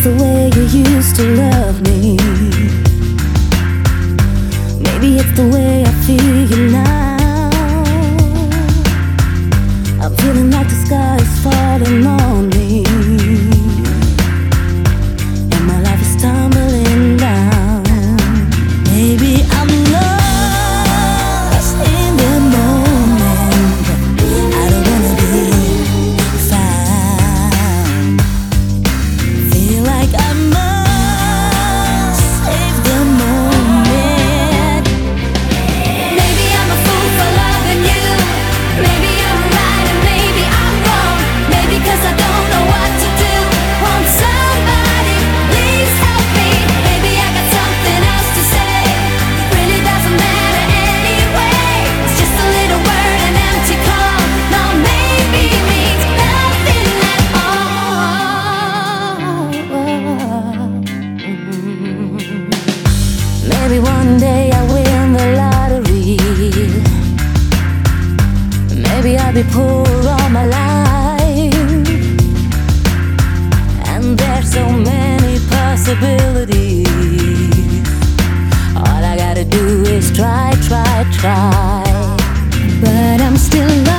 it's the way you used to love me. Maybe it's the way I feel now. I'm feeling like the sky is falling on me, and my life is tumbling down. Maybe I'm lost in the moment. I don't wanna be found. Feel like I must save the moment. Maybe I'm a fool for loving you. Maybe I'm right and maybe I'm wrong. Maybe 'cause I don't know what to do. Won't somebody please help me? Maybe I got something else to say. It really doesn't matter anyway. It's just a little word, an empty call. No, maybe means nothing at all. Maybe one day I win the lottery. Maybe I'll be poor all my life, and there's so many possibilities. All I gotta do is try, try, try. But I'm still